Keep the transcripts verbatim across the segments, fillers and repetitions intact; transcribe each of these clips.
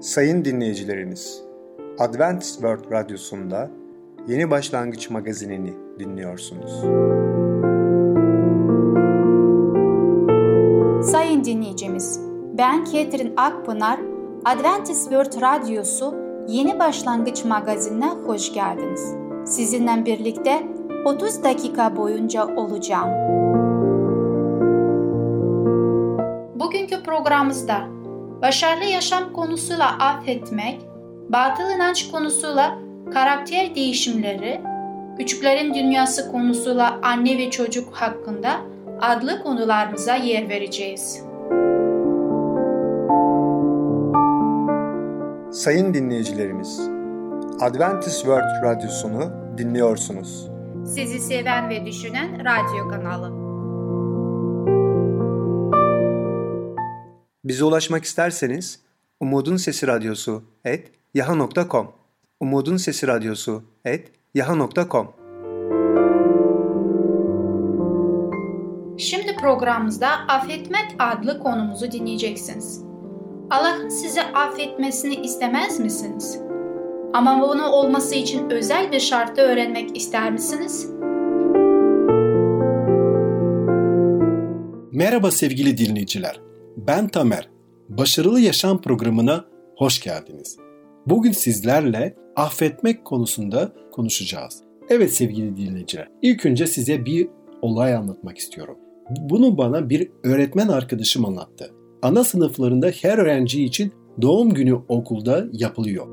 Sayın dinleyicilerimiz, Adventist World Radyosu'nda Yeni Başlangıç Magazinini dinliyorsunuz. Sayın dinleyicimiz, ben Ketrin Akpınar, Adventist World Radyosu Yeni Başlangıç Magazinine hoş geldiniz. Sizinle birlikte otuz dakika boyunca olacağım. Bugünkü programımızda başarılı yaşam konusuyla affetmek, batıl inanç konusuyla karakter değişimleri, küçüklerin dünyası konusuyla anne ve çocuk hakkında adlı konularımıza yer vereceğiz. Sayın dinleyicilerimiz, Adventist World Radyosunu dinliyorsunuz. Sizi seven ve düşünen radyo kanalı. Bize ulaşmak isterseniz Umutun Sesi Radyosu et yaha nokta com Umutun Sesi Radyosu et yaha nokta com. Şimdi programımızda affetmek adlı konumuzu dinleyeceksiniz. Allah'ın sizi affetmesini istemez misiniz? Ama bunu olması için özel bir şartı öğrenmek ister misiniz? Merhaba sevgili dinleyiciler. Ben Tamer. Başarılı Yaşam programına hoş geldiniz. Bugün sizlerle affetmek konusunda konuşacağız. Evet sevgili dinleyiciler, ilk önce size bir olay anlatmak istiyorum. Bunu bana bir öğretmen arkadaşım anlattı. Ana sınıflarında her öğrenci için doğum günü okulda yapılıyor.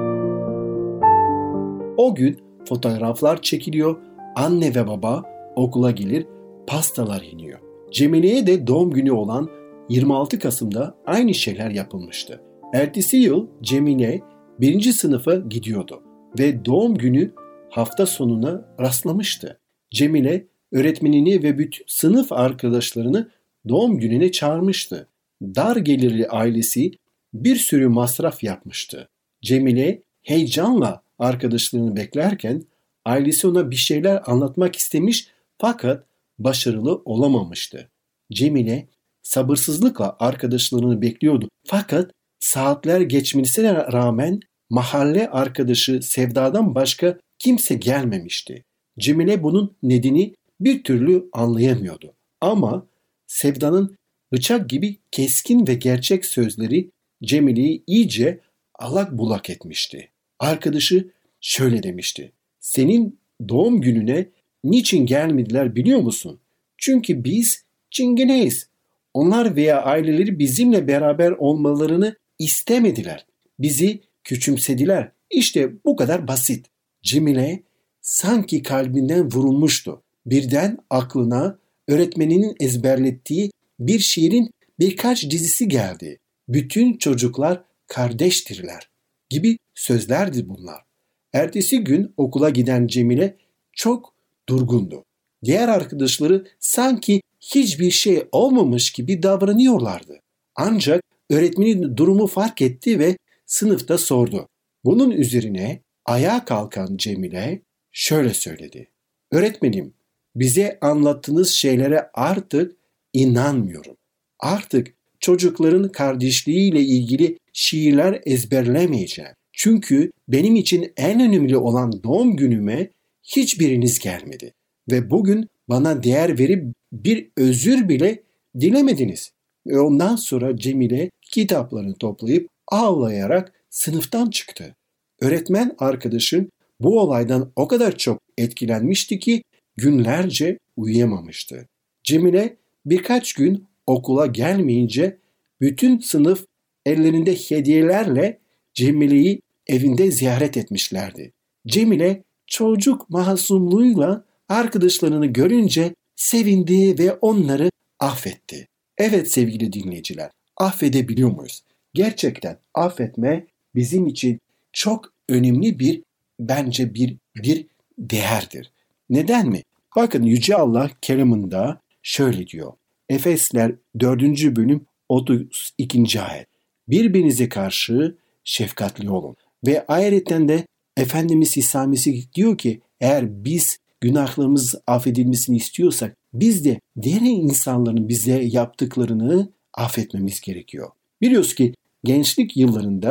O gün fotoğraflar çekiliyor, anne ve baba okula gelir, pastalar yeniyor. Cemile'ye de doğum günü olan yirmi altı Kasım'da aynı şeyler yapılmıştı. Ertesi yıl Cemile birinci sınıfa gidiyordu ve doğum günü hafta sonuna rastlamıştı. Cemile öğretmenini ve bütün sınıf arkadaşlarını doğum gününe çağırmıştı. Dar gelirli ailesi bir sürü masraf yapmıştı. Cemile heyecanla arkadaşlarını beklerken ailesi ona bir şeyler anlatmak istemiş fakat başarılı olamamıştı. Cemile sabırsızlıkla arkadaşlarını bekliyordu. Fakat saatler geçmesine rağmen mahalle arkadaşı Sevda'dan başka kimse gelmemişti. Cemile bunun nedeni bir türlü anlayamıyordu. Ama Sevda'nın bıçak gibi keskin ve gerçek sözleri Cemile'yi iyice allak bullak etmişti. Arkadaşı şöyle demişti. Senin doğum gününe niçin gelmediler biliyor musun? Çünkü biz çingeneyiz. Onlar veya aileleri bizimle beraber olmalarını istemediler. Bizi küçümsediler. İşte bu kadar basit. Cemile sanki kalbinden vurulmuştu. Birden aklına öğretmeninin ezberlettiği bir şiirin birkaç dizisi geldi. Bütün çocuklar kardeştirler gibi sözlerdi bunlar. Ertesi gün okula giden Cemile çok durgundu. Diğer arkadaşları sanki hiçbir şey olmamış gibi davranıyorlardı. Ancak öğretmenin durumu fark etti ve sınıfta sordu. Bunun üzerine ayağa kalkan Cemile şöyle söyledi. Öğretmenim, bize anlattığınız şeylere artık inanmıyorum. Artık çocukların kardeşliğiyle ilgili şiirler ezberlemeyeceğim. Çünkü benim için en önemli olan doğum günüme hiçbiriniz gelmedi. Ve bugün bana değer verip bir özür bile dilemediniz. Ve ondan sonra Cemile kitaplarını toplayıp ağlayarak sınıftan çıktı. Öğretmen arkadaşım bu olaydan o kadar çok etkilenmişti ki günlerce uyuyamamıştı. Cemile birkaç gün okula gelmeyince bütün sınıf ellerinde hediyelerle Cemile'yi evinde ziyaret etmişlerdi. Cemile çocuk masumluğuyla arkadaşlarını görünce sevindi ve onları affetti. Evet sevgili dinleyiciler, affedebiliyor muyuz? Gerçekten affetme bizim için çok önemli bir, bence bir bir değerdir. Neden mi? Bakın Yüce Allah kelamında şöyle diyor. Efesler dördüncü bölüm otuz ikinci ayet. Birbirinize karşı şefkatli olun. Ve ayrıca de Efendimiz İsa Mesih diyor ki eğer biz günahlarımız affedilmesini istiyorsak biz de diğer insanların bize yaptıklarını affetmemiz gerekiyor. Biliyoruz ki gençlik yıllarında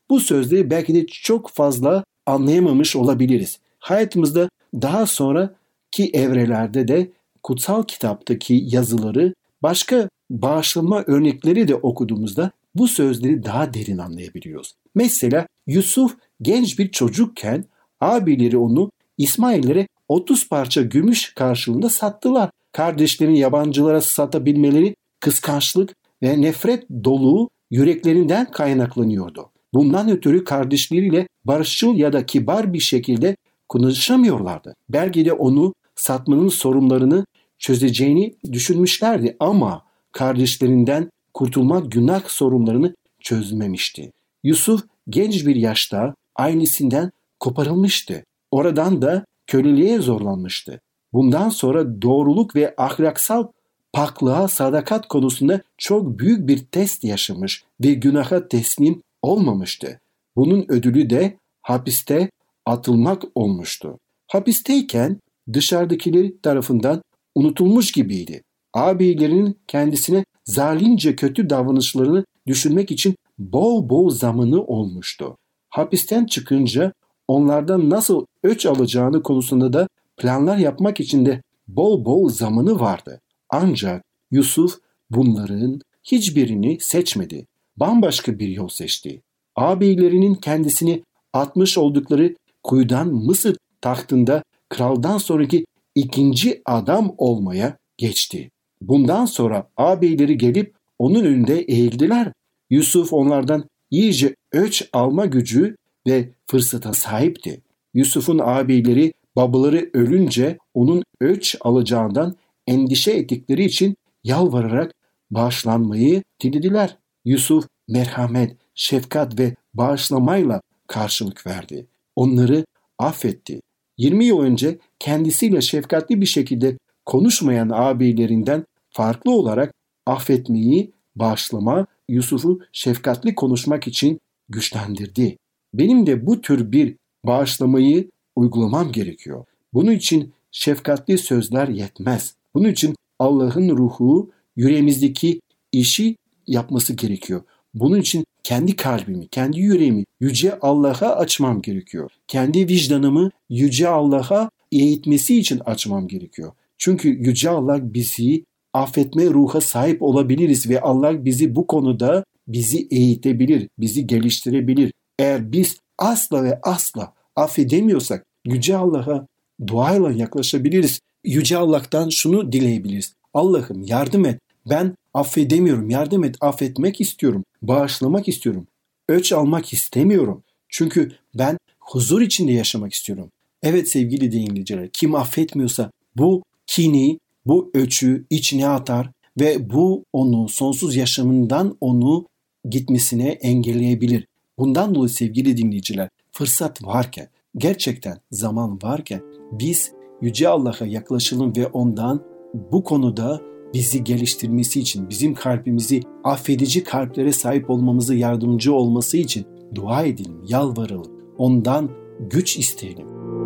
bu sözleri belki de çok fazla anlayamamış olabiliriz. Hayatımızda daha sonraki evrelerde de kutsal kitaptaki yazıları, başka bağışlanma örnekleri de okuduğumuzda bu sözleri daha derin anlayabiliyoruz. Mesela Yusuf genç bir çocukken abileri onu İsmail'lere otuz parça gümüş karşılığında sattılar. Kardeşlerin yabancılara satabilmeleri kıskançlık ve nefret dolu yüreklerinden kaynaklanıyordu. Bundan ötürü kardeşleriyle barışçıl ya da kibar bir şekilde konuşamıyorlardı. Belki de onu satmanın sorunlarını çözeceğini düşünmüşlerdi ama kardeşlerinden kurtulmak günah sorunlarını çözmemişti. Yusuf genç bir yaşta ailesinden koparılmıştı. Oradan da köleliğe zorlanmıştı. Bundan sonra doğruluk ve ahlaksal paklığa, sadakat konusunda çok büyük bir test yaşamış ve günaha teslim olmamıştı. Bunun ödülü de hapiste atılmak olmuştu. Hapisteyken dışarıdakiler tarafından unutulmuş gibiydi. Ağabeylerinin kendisine zalimce kötü davranışlarını düşünmek için bol bol zamanı olmuştu. Hapisten çıkınca onlardan nasıl öç alacağını konusunda da planlar yapmak için de bol bol zamanı vardı. Ancak Yusuf bunların hiçbirini seçmedi. Bambaşka bir yol seçti. Ağabeylerinin kendisini atmış oldukları kuyudan Mısır tahtında kraldan sonraki ikinci adam olmaya geçti. Bundan sonra ağabeyleri gelip onun önünde eğildiler. Yusuf onlardan iyice öç alma gücü ve fırsata sahipti. Yusuf'un ağabeyleri babaları ölünce onun öç alacağından endişe ettikleri için yalvararak bağışlanmayı dilediler. Yusuf merhamet, şefkat ve bağışlamayla karşılık verdi. Onları affetti. yirmi yıl önce kendisiyle şefkatli bir şekilde konuşmayan ağabeylerinden farklı olarak affetmeyi, bağışlama Yusuf'u şefkatli konuşmak için güçlendirdi. Benim de bu tür bir bağışlamayı uygulamam gerekiyor. Bunun için şefkatli sözler yetmez. Bunun için Allah'ın ruhu yüreğimizdeki işi yapması gerekiyor. Bunun için kendi kalbimi, kendi yüreğimi Yüce Allah'a açmam gerekiyor. Kendi vicdanımı Yüce Allah'a eğitmesi için açmam gerekiyor. Çünkü Yüce Allah bizi affetme ruha sahip olabiliriz ve Allah bizi bu konuda bizi eğitebilir, bizi geliştirebilir. Eğer biz asla ve asla affedemiyorsak Yüce Allah'a duayla yaklaşabiliriz. Yüce Allah'tan şunu dileyebiliriz. Allah'ım yardım et. Ben affedemiyorum. Yardım et. Affetmek istiyorum. Bağışlamak istiyorum. Öç almak istemiyorum. Çünkü ben huzur içinde yaşamak istiyorum. Evet sevgili dinleyiciler, kim affetmiyorsa bu kini, bu öçü içine atar ve bu onu sonsuz yaşamından onu gitmesine engelleyebilir. Bundan dolayı sevgili dinleyiciler, fırsat varken, gerçekten zaman varken biz Yüce Allah'a yaklaşalım ve ondan bu konuda bizi geliştirmesi için, bizim kalbimizi affedici kalplere sahip olmamıza yardımcı olması için dua edelim, yalvaralım. Ondan güç isteyelim.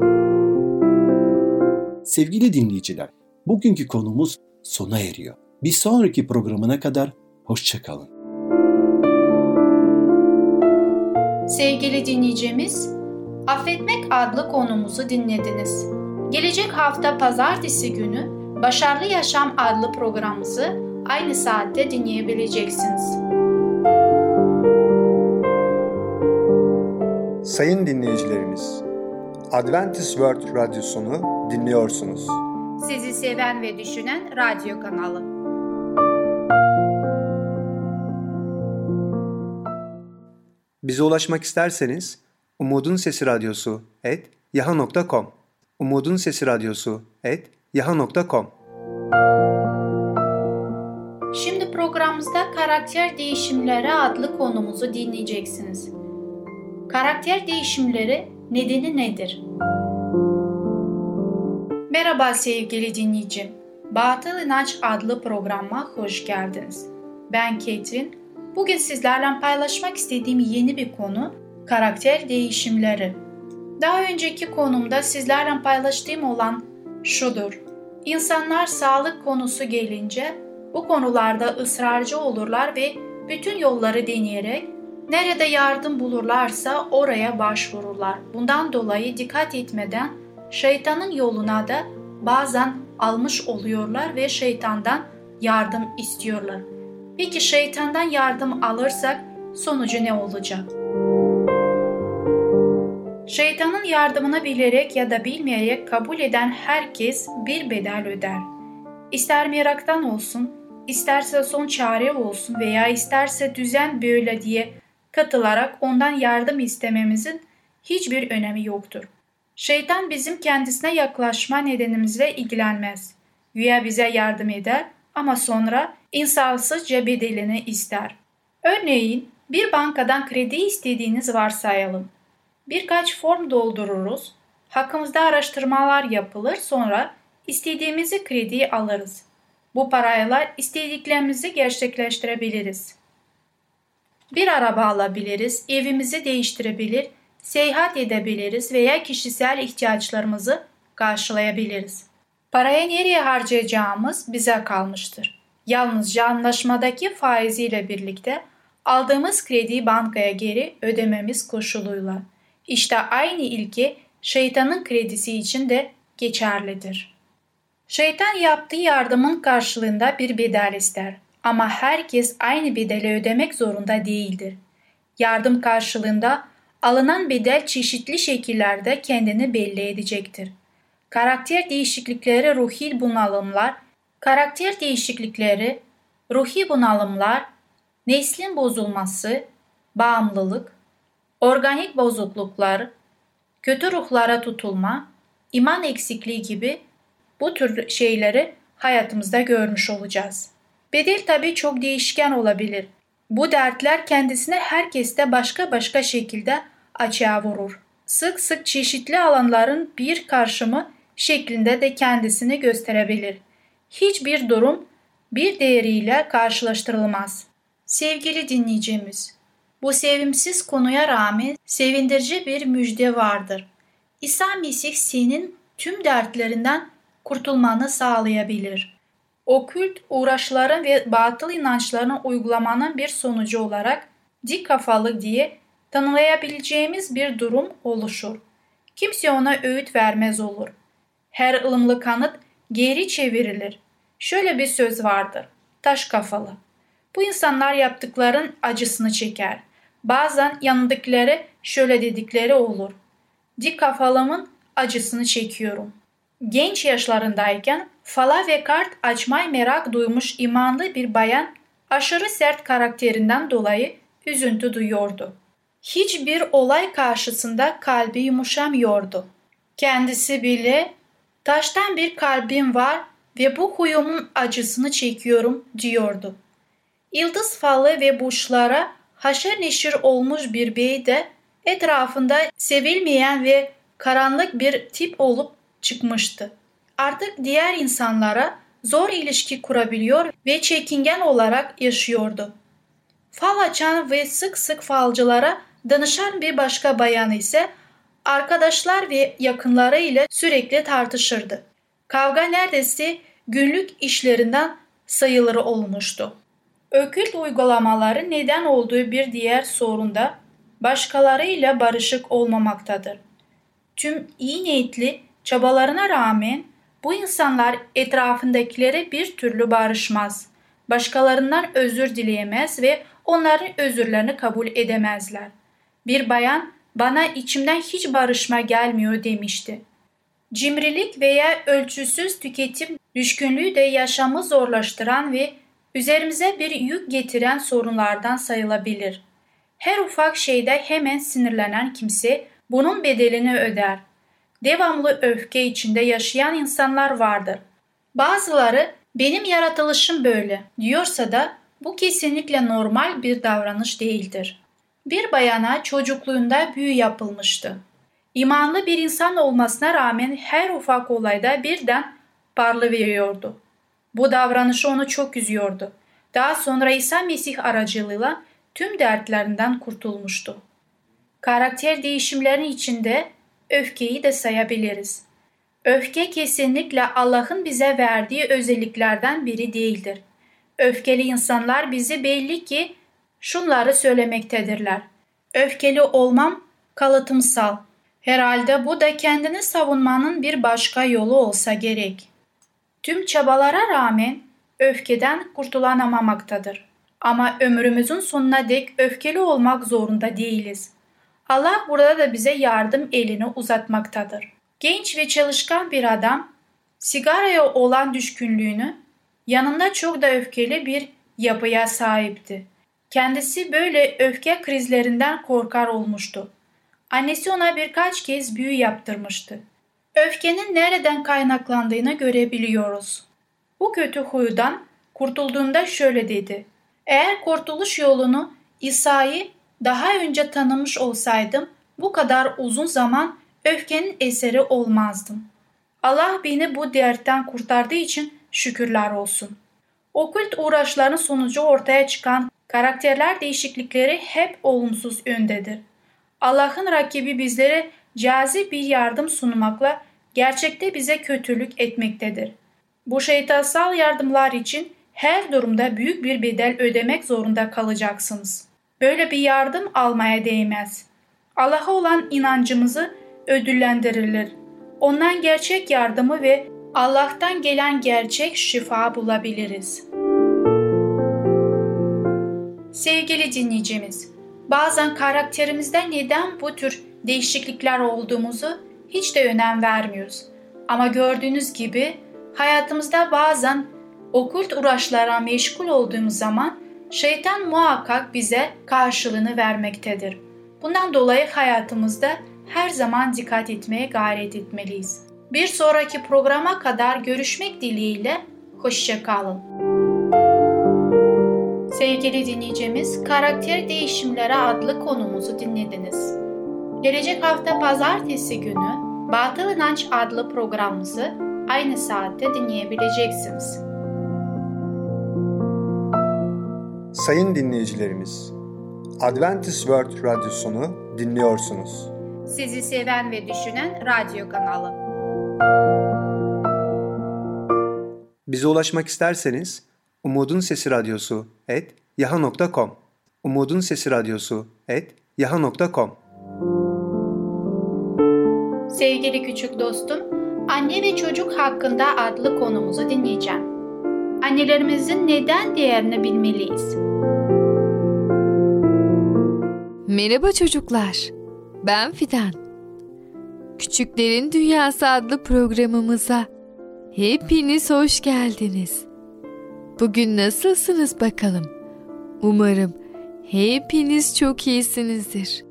Sevgili dinleyiciler, bugünkü konumuz sona eriyor. Bir sonraki programına kadar hoşça kalın. Sevgili dinleyicimiz, Affetmek adlı konumuzu dinlediniz. Gelecek hafta pazartesi günü Başarılı Yaşam adlı programımızı aynı saatte dinleyebileceksiniz. Sayın dinleyicilerimiz, Adventist World Radyosunu dinliyorsunuz. Sizi seven ve düşünen radyo kanalı. Bize ulaşmak isterseniz Umutun Sesi Radyosu et yaha nokta com Umutun Sesi Radyosu et yaha nokta com. Şimdi programımızda karakter değişimleri adlı konumuzu dinleyeceksiniz. Karakter değişimleri nedeni nedir? Merhaba sevgili dinleyicim. Batıl İnanç adlı programa hoş geldiniz. Ben Ketrin. Bugün sizlerle paylaşmak istediğim yeni bir konu karakter değişimleri. Daha önceki konumda sizlerle paylaştığım olan şudur. İnsanlar sağlık konusu gelince bu konularda ısrarcı olurlar ve bütün yolları deneyerek Nerede yardım bulurlarsa oraya başvururlar. Bundan dolayı dikkat etmeden şeytanın yoluna da bazen almış oluyorlar ve şeytandan yardım istiyorlar. Peki şeytandan yardım alırsak sonucu ne olacak? Şeytanın yardımını bilerek ya da bilmeyerek kabul eden herkes bir bedel öder. İster meraktan olsun, isterse son çare olsun veya isterse düzen böyle diye katılarak ondan yardım istememizin hiçbir önemi yoktur. Şeytan bizim kendisine yaklaşma nedenimizle ilgilenmez. Güya bize yardım eder ama sonra insafsızca bedelini ister. Örneğin bir bankadan kredi istediğiniz varsayalım. Birkaç form doldururuz, hakkımızda araştırmalar yapılır, sonra istediğimizi krediyi alırız. Bu parayla istediklerimizi gerçekleştirebiliriz. Bir araba alabiliriz, evimizi değiştirebilir, seyahat edebiliriz veya kişisel ihtiyaçlarımızı karşılayabiliriz. Parayı nereye harcayacağımız bize kalmıştır. Yalnızca anlaşmadaki faiziyle birlikte aldığımız krediyi bankaya geri ödememiz koşuluyla. İşte aynı ilke şeytanın kredisi için de geçerlidir. Şeytan yaptığı yardımın karşılığında bir bedel ister. Ama herkes aynı bedeli ödemek zorunda değildir. Yardım karşılığında alınan bedel çeşitli şekillerde kendini belli edecektir. Karakter değişiklikleri ruhi bunalımlar, karakter değişiklikleri, ruhi bunalımlar, neslin bozulması, bağımlılık, organik bozukluklar, kötü ruhlara tutulma, iman eksikliği gibi bu tür şeyleri hayatımızda görmüş olacağız. Bedel tabii çok değişken olabilir. Bu dertler kendisine herkeste başka başka şekilde açığa vurur. Sık sık çeşitli alanların bir karşımı şeklinde de kendisini gösterebilir. Hiçbir durum bir değeriyle karşılaştırılmaz. Sevgili dinleyicimiz, bu sevimsiz konuya rağmen sevindirici bir müjde vardır. İsa Mesih senin tüm dertlerinden kurtulmanı sağlayabilir. Okült uğraşların ve batıl inançlarını uygulamanın bir sonucu olarak dik kafalı diye tanımlayabileceğimiz bir durum oluşur. Kimse ona öğüt vermez olur. Her ılımlı kanıt geri çevrilir. Şöyle bir söz vardır: taş kafalı. Bu insanlar yaptıkların acısını çeker. Bazen yanındakileri şöyle dedikleri olur: dik kafalımın acısını çekiyorum. Genç yaşlarındayken fala ve kart açmaya merak duymuş imanlı bir bayan aşırı sert karakterinden dolayı üzüntü duyuyordu. Hiçbir olay karşısında kalbi yumuşamıyordu. Kendisi bile taştan bir kalbim var ve bu huyumun acısını çekiyorum diyordu. Yıldız falı ve burçlara haşır neşir olmuş bir bey de etrafında sevilmeyen ve karanlık bir tip olup çıkmıştı. Artık diğer insanlara zor ilişki kurabiliyor ve çekingen olarak yaşıyordu. Fal açan ve sık sık falcılara danışan bir başka bayan ise arkadaşlar ve yakınları ile sürekli tartışırdı. Kavga neredeyse günlük işlerinden sayılır olmuştu. Okült uygulamaları neden olduğu bir diğer sorun da başkalarıyla barışık olmamaktadır. Tüm iyi niyetli çabalarına rağmen bu insanlar etrafındakilere bir türlü barışmaz, başkalarından özür dileyemez ve onların özürlerini kabul edemezler. Bir bayan bana içimden hiç barışma gelmiyor demişti. Cimrilik veya ölçüsüz tüketim düşkünlüğü de yaşamı zorlaştıran ve üzerimize bir yük getiren sorunlardan sayılabilir. Her ufak şeyde hemen sinirlenen kimse bunun bedelini öder. Devamlı öfke içinde yaşayan insanlar vardır. Bazıları benim yaratılışım böyle diyorsa da bu kesinlikle normal bir davranış değildir. Bir bayana çocukluğunda büyü yapılmıştı. İmanlı bir insan olmasına rağmen her ufak olayda birden parlayıveriyordu. Bu davranış onu çok üzüyordu. Daha sonra İsa Mesih aracılığıyla tüm dertlerinden kurtulmuştu. Karakter değişimlerinin içinde öfkeyi de sayabiliriz. Öfke kesinlikle Allah'ın bize verdiği özelliklerden biri değildir. Öfkeli insanlar bizi belli ki şunları söylemektedirler. Öfkeli olmam kalıtımsal. Herhalde bu da kendini savunmanın bir başka yolu olsa gerek. Tüm çabalara rağmen öfkeden kurtulanamamaktadır. Ama ömrümüzün sonuna dek öfkeli olmak zorunda değiliz. Allah burada da bize yardım elini uzatmaktadır. Genç ve çalışkan bir adam sigaraya olan düşkünlüğünü, yanında çok da öfkeli bir yapıya sahipti. Kendisi böyle öfke krizlerinden korkar olmuştu. Annesi ona birkaç kez büyü yaptırmıştı. Öfkenin nereden kaynaklandığını görebiliyoruz. Bu kötü huydan kurtulduğunda şöyle dedi: "Eğer kurtuluş yolunu, İsa'yı daha önce tanımış olsaydım, bu kadar uzun zaman öfkenin eseri olmazdım. Allah beni bu dertten kurtardığı için şükürler olsun." Okült uğraşların sonucu ortaya çıkan karakterler değişiklikleri hep olumsuz yöndedir. Allah'ın rakibi bizlere cazip bir yardım sunmakla gerçekte bize kötülük etmektedir. Bu şeytansal yardımlar için her durumda büyük bir bedel ödemek zorunda kalacaksınız. Böyle bir yardım almaya değmez. Allah'a olan inancımızı ödüllendirilir. Ondan gerçek yardımı ve Allah'tan gelen gerçek şifa bulabiliriz. Sevgili dinleyicimiz, bazen karakterimizde neden bu tür değişiklikler olduğumuzu hiç de önem vermiyoruz. Ama gördüğünüz gibi hayatımızda bazen okült uğraşlara meşgul olduğumuz zaman şeytan muhakkak bize karşılığını vermektedir. Bundan dolayı hayatımızda her zaman dikkat etmeye gayret etmeliyiz. Bir sonraki programa kadar görüşmek dileğiyle, hoşça kalın. Sevgili dinleyicimiz, Karakter Değişimleri adlı konumuzu dinlediniz. Gelecek hafta pazartesi günü Batıl İnanç adlı programımızı aynı saatte dinleyebileceksiniz. Sayın dinleyicilerimiz, Adventist World Radyosunu dinliyorsunuz. Sizi seven ve düşünen radyo kanalı. Bize ulaşmak isterseniz Umutun Sesi Radyosu et yaha nokta com Umutun Sesi Radyosu et yaha nokta com. Sevgili küçük dostum, anne ve çocuk hakkında adlı konumuzu dinleyeceğim. Annelerimizin neden değerini bilmeliyiz? Merhaba çocuklar, ben Fidan. Küçüklerin Dünyası adlı programımıza hepiniz hoş geldiniz. Bugün nasılsınız bakalım? Umarım hepiniz çok iyisinizdir.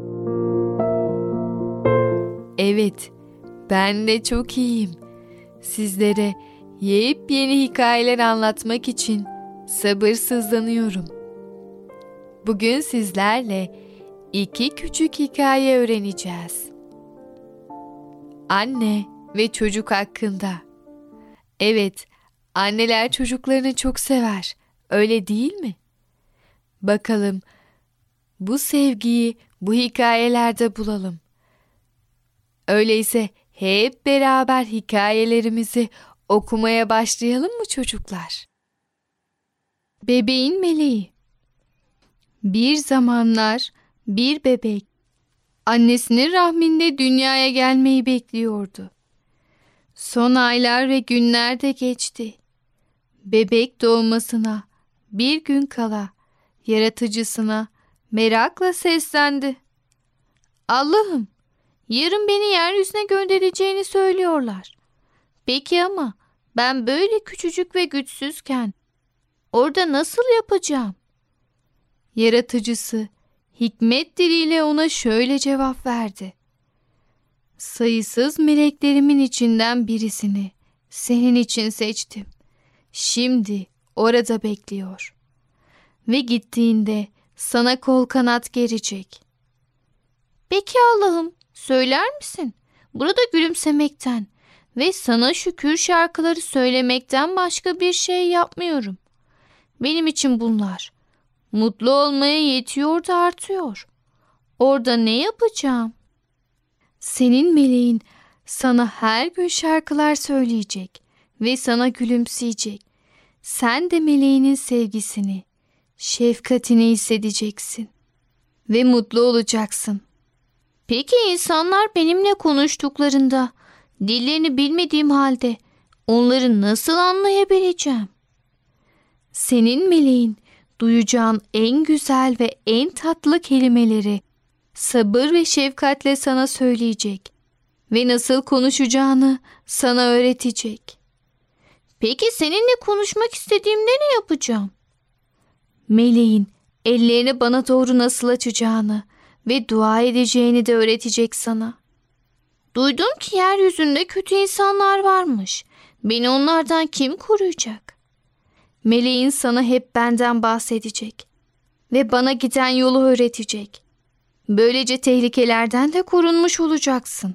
Evet, ben de çok iyiyim. Sizlere yepyeni hikayeler anlatmak için sabırsızlanıyorum. Bugün sizlerle iki küçük hikaye öğreneceğiz. Anne ve çocuk hakkında. Evet, anneler çocuklarını çok sever, öyle değil mi? Bakalım bu sevgiyi bu hikayelerde bulalım. Öyleyse hep beraber hikayelerimizi okumaya başlayalım mı çocuklar? Bebeğin meleği. Bir zamanlar bir bebek annesinin rahminde dünyaya gelmeyi bekliyordu. Son aylar ve günler de geçti. Bebek doğmasına bir gün kala yaratıcısına merakla seslendi. "Allah'ım, yarın beni yeryüzüne göndereceğini söylüyorlar. Peki ama ben böyle küçücük ve güçsüzken orada nasıl yapacağım?" Yaratıcısı hikmet diliyle ona şöyle cevap verdi. "Sayısız meleklerimin içinden birisini senin için seçtim. Şimdi orada bekliyor. Ve gittiğinde sana kol kanat gerecek." "Peki Allah'ım, söyler misin? Burada gülümsemekten ve sana şükür şarkıları söylemekten başka bir şey yapmıyorum. Benim için bunlar mutlu olmaya yetiyor da artıyor. Orada ne yapacağım?" "Senin meleğin sana her gün şarkılar söyleyecek ve sana gülümseyecek. Sen de meleğinin sevgisini, şefkatini hissedeceksin ve mutlu olacaksın. Peki insanlar benimle konuştuklarında, dillerini bilmediğim halde onları nasıl anlayabileceğim? Senin meleğin duyacağın en güzel ve en tatlı kelimeleri sabır ve şefkatle sana söyleyecek ve nasıl konuşacağını sana öğretecek. Peki seninle konuşmak istediğimde ne yapacağım? Meleğin ellerini bana doğru nasıl açacağını ve dua edeceğini de öğretecek sana. Duydum ki yeryüzünde kötü insanlar varmış. Beni onlardan kim koruyacak? Meleğin sana hep benden bahsedecek ve bana giden yolu öğretecek. Böylece tehlikelerden de korunmuş olacaksın.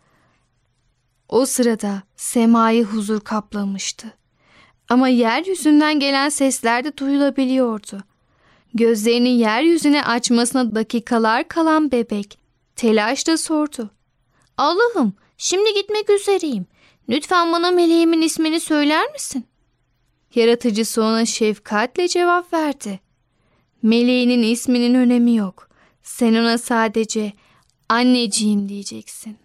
O sırada semayı huzur kaplamıştı. Ama yeryüzünden gelen sesler de duyulabiliyordu. Gözlerini yeryüzüne açmasına dakikalar kalan bebek telaşla sordu. Allah'ım, şimdi gitmek üzereyim. Lütfen bana meleğimin ismini söyler misin? Yaratıcısı ona şefkatle cevap verdi. Meleğinin isminin önemi yok. Sen ona sadece anneciğim diyeceksin.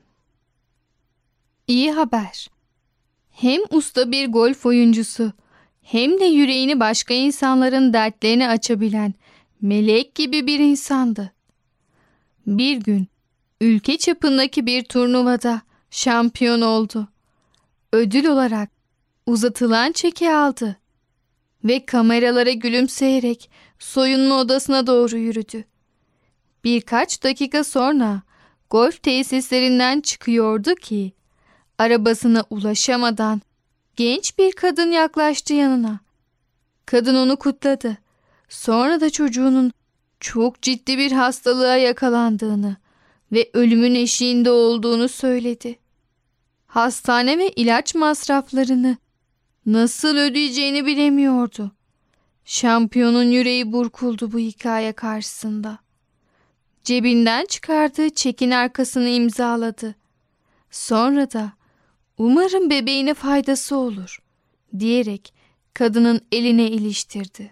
İyi haber. Hem usta bir golf oyuncusu hem de yüreğini başka insanların dertlerini açabilen melek gibi bir insandı. Bir gün ülke çapındaki bir turnuvada şampiyon oldu. Ödül olarak uzatılan çeki aldı ve kameralara gülümseyerek soyunma odasına doğru yürüdü. Birkaç dakika sonra golf tesislerinden çıkıyordu ki arabasına ulaşamadan genç bir kadın yaklaştı yanına. Kadın onu kutladı. Sonra da çocuğunun çok ciddi bir hastalığa yakalandığını ve ölümün eşiğinde olduğunu söyledi. Hastane ve ilaç masraflarını nasıl ödeyeceğini bilemiyordu. Şampiyonun yüreği burkuldu bu hikaye karşısında. Cebinden çıkardığı çekin arkasını imzaladı. Sonra da umarım bebeğine faydası olur diyerek kadının eline iliştirdi.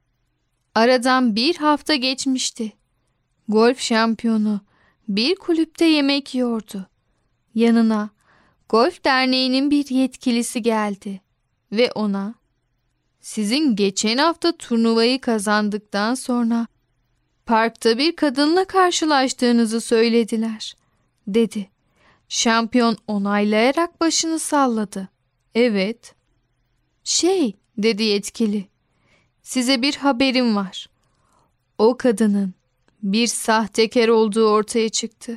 Aradan bir hafta geçmişti. Golf şampiyonu bir kulüpte yemek yiyordu. Yanına Golf Derneği'nin bir yetkilisi geldi ve ona "Sizin geçen hafta turnuvayı kazandıktan sonra parkta bir kadınla karşılaştığınızı söylediler," dedi. Şampiyon onaylayarak başını salladı. "Evet." "Şey," dedi yetkili, "size bir haberim var. O kadının bir sahtekar olduğu ortaya çıktı.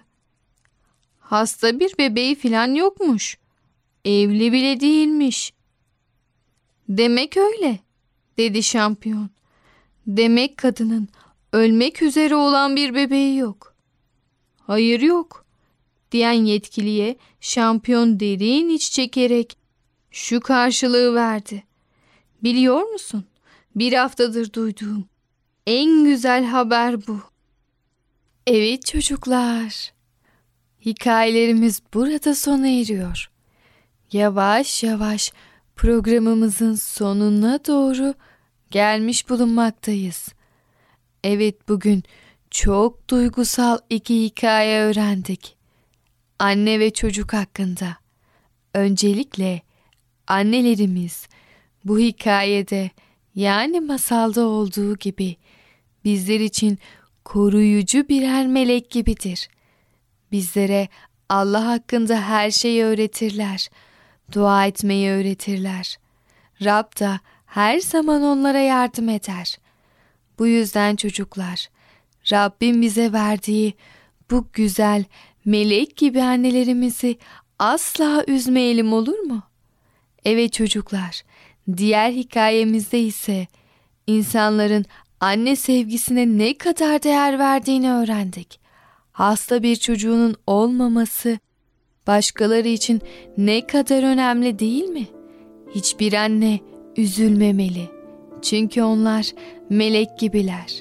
Hasta bir bebeği filan yokmuş. Evli bile değilmiş." "Demek öyle," dedi şampiyon. "Demek kadının ölmek üzere olan bir bebeği yok." "Hayır yok," diyen yetkiliye şampiyon derin iç çekerek şu karşılığı verdi. "Biliyor musun? Bir haftadır duyduğum en güzel haber bu." Evet çocuklar, hikayelerimiz burada sona eriyor. Yavaş yavaş programımızın sonuna doğru gelmiş bulunmaktayız. Evet, bugün çok duygusal iki hikaye öğrendik. Anne ve çocuk hakkında. Öncelikle annelerimiz bu hikayede, yani masalda olduğu gibi bizler için koruyucu birer melek gibidir. Bizlere Allah hakkında her şeyi öğretirler. Dua etmeyi öğretirler. Rab da her zaman onlara yardım eder. Bu yüzden çocuklar, Rabbim bize verdiği bu güzel melek gibi annelerimizi asla üzmeyelim, olur mu? Evet çocuklar, diğer hikayemizde ise insanların anne sevgisine ne kadar değer verdiğini öğrendik. Hasta bir çocuğunun olmaması başkaları için ne kadar önemli, değil mi? Hiçbir anne üzülmemeli. Çünkü onlar melek gibiler.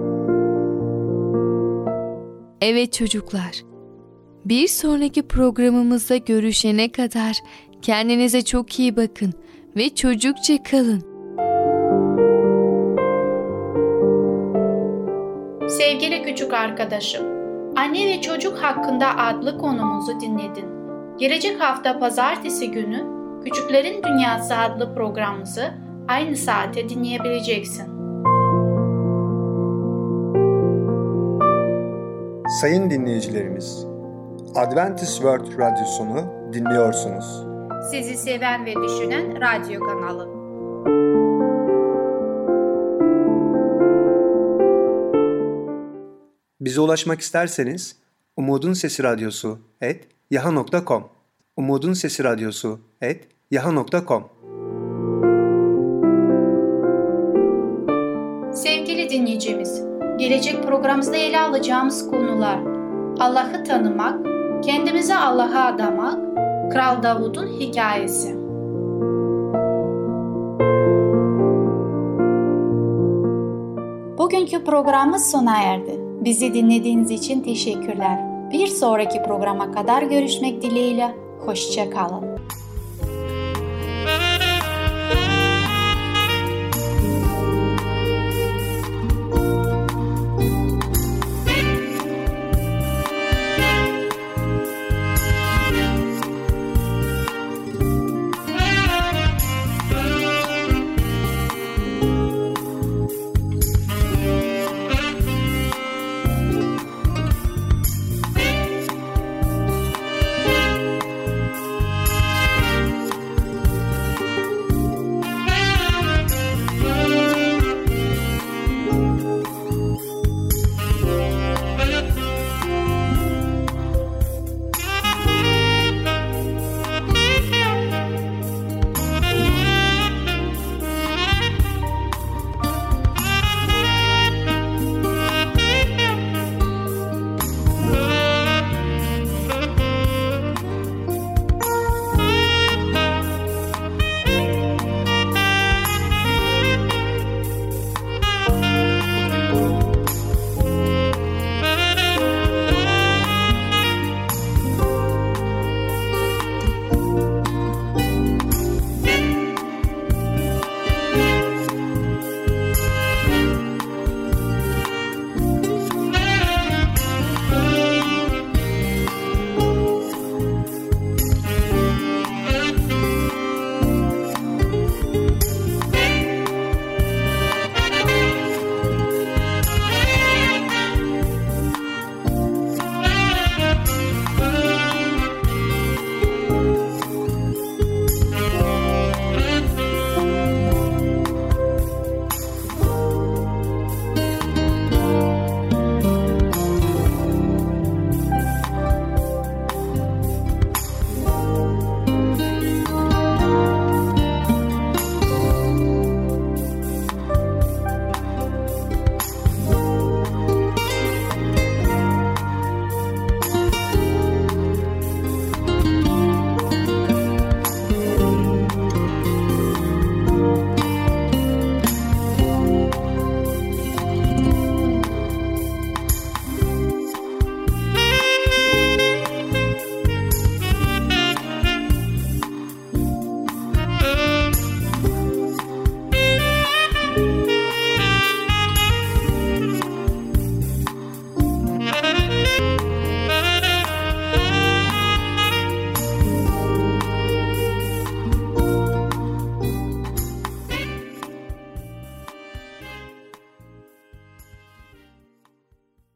Evet çocuklar, bir sonraki programımızda görüşene kadar kendinize çok iyi bakın ve çocukça kalın. Sevgili küçük arkadaşım, Anne ve Çocuk Hakkında adlı konumuzu dinledin. Gelecek hafta pazartesi günü Küçüklerin Dünyası adlı programımızı aynı saate dinleyebileceksin. Sayın dinleyicilerimiz, Adventist World Radyosunu dinliyorsunuz. Sizi seven ve düşünen radyo kanalı. Bize ulaşmak isterseniz Umutun Sesi Radyosu et yaha nokta com Umutun Sesi Radyosu et yaha nokta com. Sevgili dinleyicimiz, gelecek programımızda ele alacağımız konular: Allah'ı tanımak, kendimizi Allah'a adamak, Kral Davud'un hikayesi. Bugünkü programımız sona erdi. Bizi dinlediğiniz için teşekkürler. Bir sonraki programa kadar görüşmek dileğiyle, hoşça kalın.